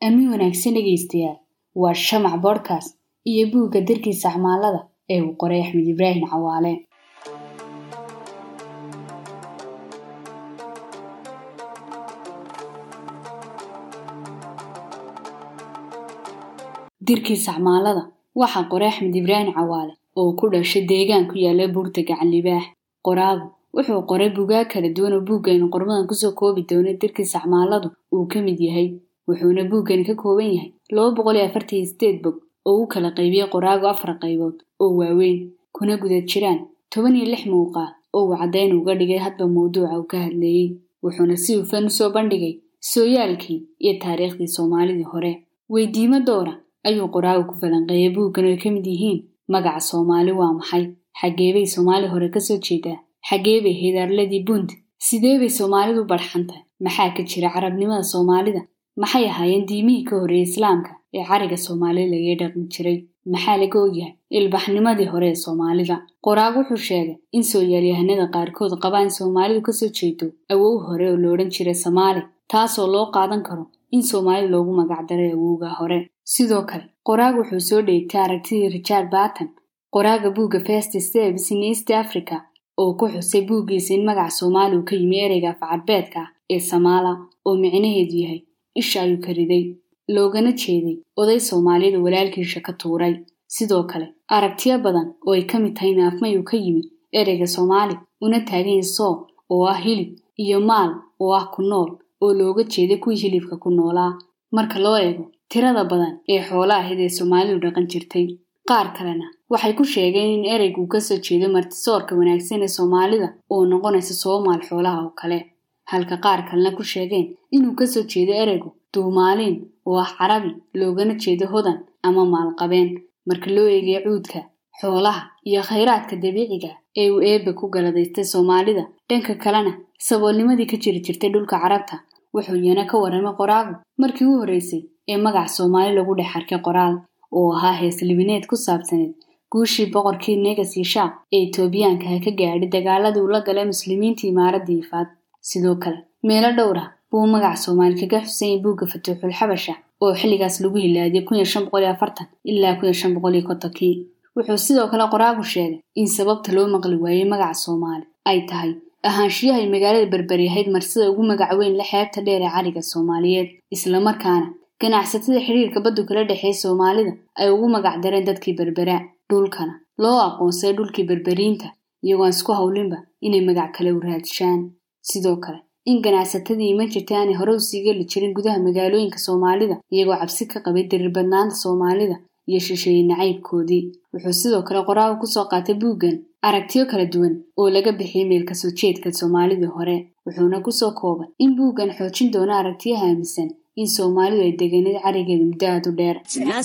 Amiin wanaagsan dhegeystayaal waa Shamac Podcast iyo buugga Dirkiisa Acmaalada ee uu qoray Axmed Ibraahim Cawaale. Dirkiisa Acmaalada waxaa qoray Axmed Ibraahim Cawaale oo ku dhashay deegaan ku yaala Buurta Gacan Libaax. Qoraagu wuxuu qoray buugaag kala duwan oo buuggan qormadan kusoo koobi doona Dirkiisa Acmaaladu uu ka mid yahay. Wuxuuna buuggan ka kooban yahay 248 bog oo uu kala qaybiyay qoraagu 4 qaybood oo waaweyn kuna guda jiraan 16 muuqaal oo uu cadeyn uga dhigay hadba mowduuca uu ka hadlayay. Wuxuuna si hufan u soo bandhigay sooyaalkii iyo taariikhdii Soomaalida hore. Weydiimo doora ayuu qoraagu ku falanqeeyay buuggan oo ka mid yihiin magaca Soomaali waa maxay, xagee bay Soomaali hore ka soo jeedaa, xagee bay Hidaarladii Bunt, sidee bay Soomaalidu barxantay, maxaa ka jira carabnimada Soomaalida, maxay ahaayeen diimihii ka horreeyay Islaamka ee cariga Soomaaliya laga dhaqmi jiray, maxaa laga ogyahay ilbaxnimadii hore ee Soomaalida. Qoraagu wuxuu sheegay in sooyaalyahanada qaarkood qabaan Soomaalidu ka soo jeedo awow hore oo la odhan jiray Soomaali, taasoo loo qaadan karo in Soomaali loogu magac daray awowga hore. Sidoo kale qoraagu wuxuu soo dheegtay aragtidii Richard Burton, qoraaga buugga First Steps in East Africa, oo ku xusay buuggiisa in magaca Soomaali uu ka yimi ereyga Af-Carbeedka ee Samaala oo micnaheedu yahay isha ayuu ka riday, loogana jeeday oday Soomaaliyeed walaalkiisa ka tuuray. Sidoo kale aragtiyo badan oo ay ka mid tahay naafmay uu ka yimi ereyga Soomaali una taagan soo oo ah hilib iyo maal oo ah ku nool oo looga jeeday kuwii hilibka ku noolaa. Marka loo eego tirada badan ee xoolaha ahayd ee Soomaalidu dhaqan jirtay, qaar kalena waxay ku sheegeen in ereygu ka soo jeedo martisoorka wanaagsan ee Soomaalida oo noqonaysa Soomaal xoolaha oo kale, halka qaar kalena ku sheegeen inuu ka soo jeedo ereygu Duumaaliin oo ah Carabi loogana jeedo hodan ama maalqabeen. Marka loo eego cuudka, xoolaha iyo kheyraadka dabiiciga ee uu Eebbe ku galadaystay Soomaalida, dhanka kalena saboolnimadii ka jiri jirtay dhulka Carabta, wuxuu yana ka waramay qoraagu markii uu horeysay ee magaca Soomaali lagu dhex arkay qoraal oo ahaa hees libineed ku saabsaneed guushii boqorkii Negus Shah ee Itoobiyaanka ka gaadhay dagaaladii uu la galay muslimiintii Imaaradii Ifaad. Sidoo kale meelo dhowr ah buu magaca Soomaali kaga xusay buugga Futuuxul Xabasha oo xilligaas lagu hilaadiyay 1540 ilaa 1550. Wuxuu sidoo kale qoraagu sheegay in sababta loo maqli waayay magaca Soomaali ay tahay ahaanshiyaha ay magaalada Berberi ahayd marsida ugu magac weyn la xeebta dheer ee cariga Soomaaliyeed, isla markaana ganacsatada xiriirka baddu kala dhaxeeyay Soomaalida ay ugu magac dareen dadkii Berbera, dhulkana loo aqoonsay dhulkii Berberiinta iyagoo isku hawlinba inay magac kale u raadshaan. Sidoo kale in ganacsatadii iman jirtay aanay hore u sii geli jirin gudaha magaalooyinka Soomaalida iyagoo cabsi ka qabay dirir badnaanta Soomaalida iyo shisheeye nacaybkoodii. Wuxuu sidoo kale qoraagu ku soo qaatay buuggan aragtiyo kala duwan oo laga bixiyay meel ka soo jeedka Soomaalida hore, wuxuuna ku soo koobay in buuggan xoojin doono aragtiyaha aaminsan in Soomaalidu ay deganeed carigeeda muddo aad u dheer.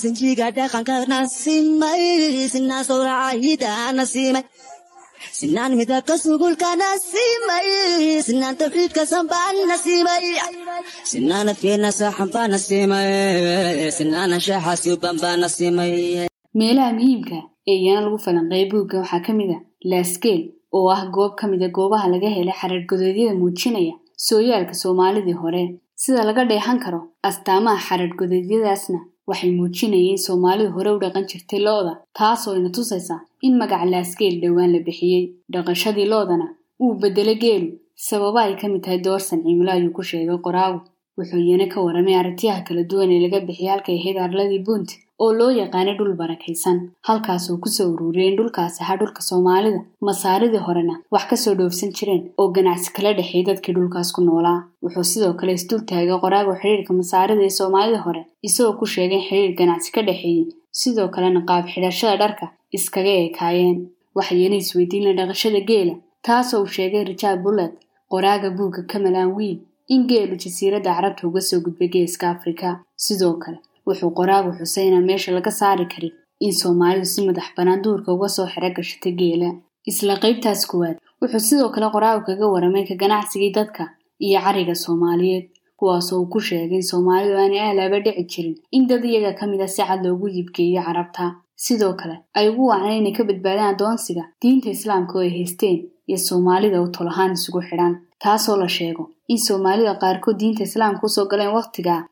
Sinaan midabka sugulkana simay, sinaan tafriidka sanbaana simay, sinaana fiirna saxanbaana simay, sinaana shaaxaasi banbaana simay. Meelaha muhiimka ee iyana lagu falanqeeyay buugga waxaa ka mid ah Laaskeel oo ah goob ka mid ah goobaha laga helay xarar godoodyada muujinaya sooyaalka Soomaalidii hore. Sida laga dheehan karo astaamaha xarar godoodyadaasna waxay muujinayeen Soomaalidu hore u dhaqan jirtay lo'da, taasoo ina tusaysa in magaca Laaskeel dhowaan la bixiyay. Dhaqashadii lo'dana uu bedelay geelu sababa ay ka mid tahay doorsan cimilo ayuu ku sheegay qoraagu. Wuxuu iyana ka waramay aragtiyaha kala duwan ee laga bixiyay halkay Hidaarladii Bunt oo loo yaqaanay dhul barakaysan, halkaasoo ku soo ururiyay in dhulkaasi ahaa dhulka Soomaalida masaaridii horena wax ka soo dhoofsan jireen oo ganacsi kala dhexeeyay dadkii dhulkaas ku noolaa. Wuxuu sidoo kale isdul taagay qoraagu xiriirka masaarida ee Soomaalida hore isagoo ku sheegay in xiriir ganacsi ka dhexeeyay, sidoo kalena qaab xidhashada dharka iskaga ekaayeen. Waxayna isweydiin dhaqashada geela, taasoo uu sheegay Richard Bullet, qoraaga buugga Kamalaan Wiil, in geelu jasiiradda Carabta uga soo gudbay Geeska Afrika. Sidoo kale wuxuu qoraagu xusay in meesha laga saari karin in Soomaalidu si madax bannaan duurka uga soo xiro gashatay geela. Isla qaybtaas koowaad wuxuu sidoo kale qoraagu kaga waramay ka ganacsigii dadka iyo cariga Soomaaliyeed, kuwaasoo uu ku sheegay in Soomaalidu aanay aalaaba dhici jirin in dad iyaga ka mid ah si cad loogu iibgeeyo Carabta. Sidoo kale ay ugu wacneen inay ka badbaadaan adoonsiga diinta Islaamka oo ay haysteen iyo Soomaalida oo tol ahaan isugu xidhan, taasoo la sheego in Soomaalida qaarkood diinta Islaamka u soo galeen waqtiga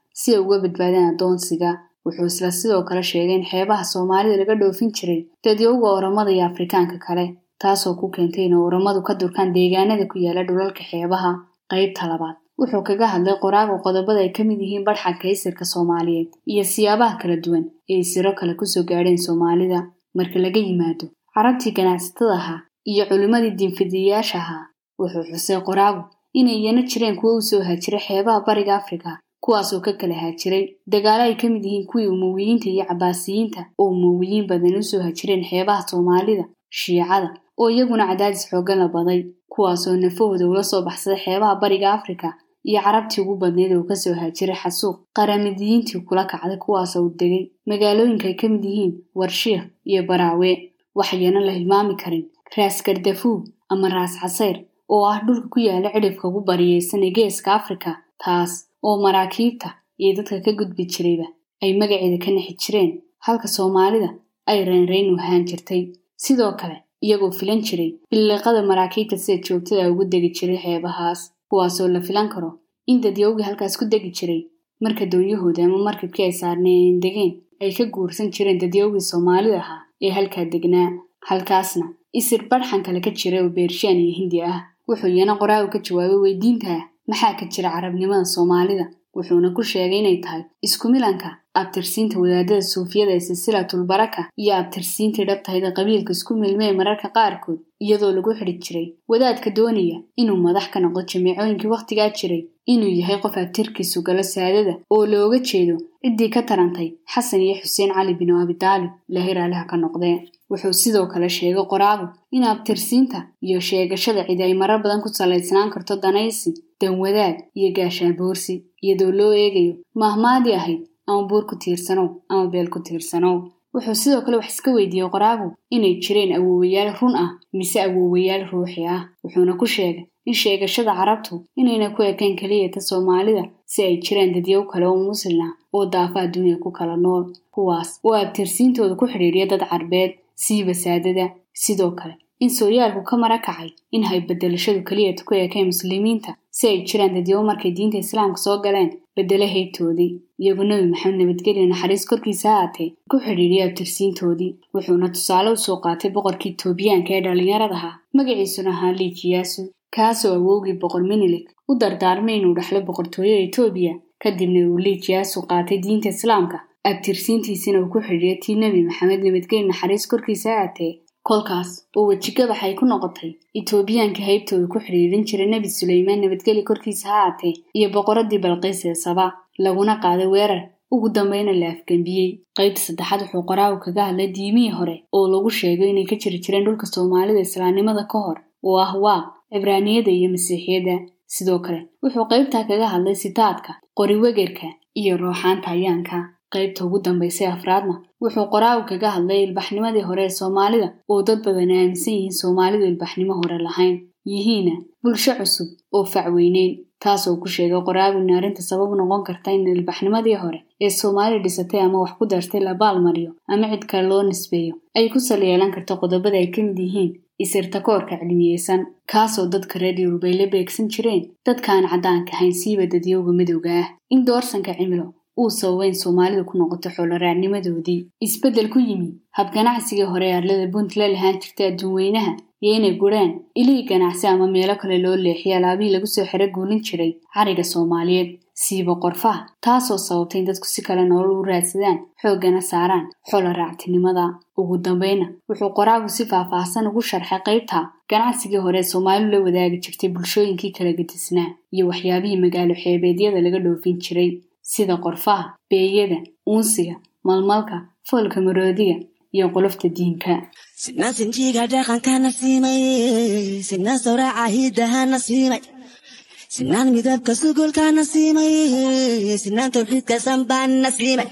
si ay uga badbaadaan adoonsiga. Wuxuu isla sidoo kale sheegay in xeebaha Soomaalida laga dhoofin jiray dadyowga Oromada iyo Afrikaanka kale, taasoo ku keentay in Oromadu ka durkaan deegaanada ku yaala dhulalka xeebaha. Qaybta labaad wuxuu kaga hadlay qoraaga qodobada ay ka mid yihiin barxanka isirka Soomaaliyeed iyo siyaabaha kala duwan ee isiro kale ku soo gaadheen Soomaalida. Marka laga yimaado carabtii ganacsatada ahaa iyo culimadii diinfidiyaasha ahaa, wuxuu xusay qoraagu inay iyana jireen kuwa u soo haajiray xeebaha Bariga Afrika, kuwaasoo ka kala haajiray dagaalo ay ka mid yihiin kuwii Umawiyiinta iyo Cabaasiyiinta oo Umawiyiin badan u soo haajireen xeebaha Soomaalida, Shiicada oo iyaguna cadaadis xooggan la baday, kuwaasoo nafahooda ula soo baxsaday xeebaha Bariga Afrika, iyo carabtii ugu badneed oo ka soo haajiray xasuuq qaramidiyiintii kula kacday, kuwaasoo u degay magaalooyinka ay ka mid yihiin Warshiikh iyo Baraawe. Waxayna la hilmaami karin Raas Gardafuul ama Raas Casayr oo ah dhulka ku yaala cidhifka ugu bariyeysan ee Geeska Afrika, taas oo maraakiibta iyo dadka ka gudbi jirayba ay magaceeda ka nixi jireen, halka Soomaalida ay reyn u ahaan jirtay. Sidoo kale iyagoo filan jiray biliqada maraakiibta sida joogtada ugu degi jiray xeebahaas, kuwaasoo la filan karo in dadyowgii halkaas ku degi jiray marka doonyahooda ama markabkii ay saarneen degeen ay ka guursan jireen dadyowgii Soomaalida ahaa ee halkaa degnaa. Halkaasna isir barxan kale ka jiray oo Beershaan iyo Hindi ah. Wuxuu iyana qoraagu ka jawaabay weydiinta maxaa ka jira carabnimada Soomaalida, wuxuuna ku sheegay inay tahay isku milanka abtirsiinta wadaadada Suufiyada ee silsilatul baraka iyo abtirsiinta dhabtayda qabiilka isku milmay mararka qaarkood, iyadoo lagu xidhi jiray wadaadka doonaya inuu madax ka noqdo jamiicooyinkii waqtigaa jiray inuu yahay qof abtirkiisu galo saadada oo looga jeedo ciddii ka tarantay Xasan iyo Xuseen Cali bin Abi Taalib Ilaahay raaliha ka noqdee. Wuxuu sidoo kale sheegay qoraagu in abtirsiinta iyo sheegashada cid ay marar badan ku salaysnaan karto danaysi, danwadaad iyo gaashaan boorsi, iyadoo loo eegayo mahmaadii ahayd ama buur ku tiirsanow ama beel ku tiirsanow. Wuxuu sidoo kale wax iska weydiiyey qoraagu inay jireen awoowayaal run ah mise awoowayaal ruuxi ah. Wuxuuna ku sheegay in sheegashada carabtu inayna ku ekayn kaliya ta Soomaalida, si ay jireen dadyow kale oo Muslim ah oo daafaha dunya ku kala nool, kuwaas oo abtirsiintooda ku xidhiidhiya dad Carbeed siiba saadada. Sidoo kale in sooyaalku ka marakacay in hay bedelashadu kaliya ku ekayn muslimiinta, si ay jiraan dadyow markay diinta Islaamka soo galeen bedela heybtoodii, iyagoo Nabi Maxamed nabadgelyo naxariis korkiisa ahaatee ku xidhiidhiya abtirsiintoodii. Wuxuuna tusaale u soo qaatay boqorkii Itoobiyaanka ee dhalinyarada ahaa, magaciisuna ahaa Lijiyaasu, kaasoo awowgii boqor Minilik u dardaarmay inuu dhaxlo boqortooyada Itoobiya, kadibna uu Lijiyaasu qaatay diinta Islaamka, abtirsiintiisina uu ku xidhiidhiyay tii Nabi Maxamed nabadgelyo naxariis korkiisa ahaatee. kolkaas oo wejigabax ay ku noqotay Itoobiyaanka heybtooda ku xiriirin jiray Nabi Suleymaan nabadgelyo korkiisa haatee iyo boqoradii Balqiis ee Saba, laguna qaaday weerar ugu dambayna la afgambiyey. Qaybta saddexaad wuxuu qoraagu kaga hadlay diimihii hore oo lagu sheegay inay ka jiri jireen dhulka Soomaalida islaamnimada ka hor, oo ah Waaq, Cibraaniyada iyo Masiixiyada. Sidoo kale wuxuu qaybtaa kaga hadlay sitaadka, qori-wegerka iyo ruuxaanta ayaanka. qaybta ugu dambeysay afraadna wuxuu qoraagu kaga hadlay ilbaxnimadii hore ee Soomaalida oo dad badan aaminsan yihiin Soomaalidu ilbaxnimo hore lahayn, yihiina bulsho cusub oo facweyneyn, taasoo ku sheegay qoraagu in arrinta sabab noqon karta in ilbaxnimadii hore ee Soomaaliya dhisatay ama wax ku dartay la baalmariyo ama cid kale loo nisbeeyo ay ku saleelan karto qodobada ay ka mid yihiin isirtakoorka cilmiyeysan, kaasoo dadka reer Yurub ay la beegsan jireen dadkaan caddaanka ahayn siiba dadyowga midowga ah, in doorsanka cimilo uu sababeyn Soomaalidu ku noqoto xoolo raacnimadoodii, isbedel ku yimi habganacsigii hore ee arlada Puntland lahaan jirtay adduun weynaha, iyo inay guraan ilihii ganacsi ama meelo kale loo leexiyo alaabihii lagu soo xero guulin jiray cariga Soomaaliyeed siiba qorfaha, taasoo sababtay in dadku si kale nolol u raadsadaan xooggana saaraan xoolo raactinimada. Ugu dambayna wuxuu qoraagu si faahfaahsan ugu sharxay qaybta ganacsigii hore ee Soomaalidu la wadaagi jirtay bulshooyinkii kala gedisnaa iyo waxyaabihii magaalo xeebeedyada laga dhoofin jiray sida qorfaha, beeyada, uunsiga, malmalka, foolka maroodiga iyo qolofta diinka. Sinaan sinjiga dhaqankana siimay, sinaan sawraca hiidahana siimay, sinaan midabka sugulkana siimay, sinaan tawxiidka sanbaana siimay,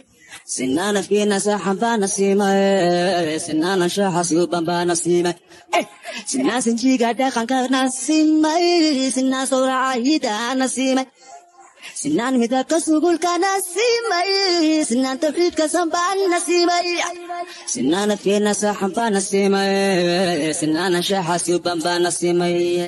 sinaan afkeena saxanbaana siimay, sinaan anshaxa suubanbaana siimay, sinaan sinjiga dhaqankana siimay, sinaan sawraca hiidahana siimay, sinaan midabka sugulkana siimay, sinaan tawxiidka sanbaana siimay, sinaan afkeena saxanbaana siimay, sinaan anshaxa suubanbaana siimay.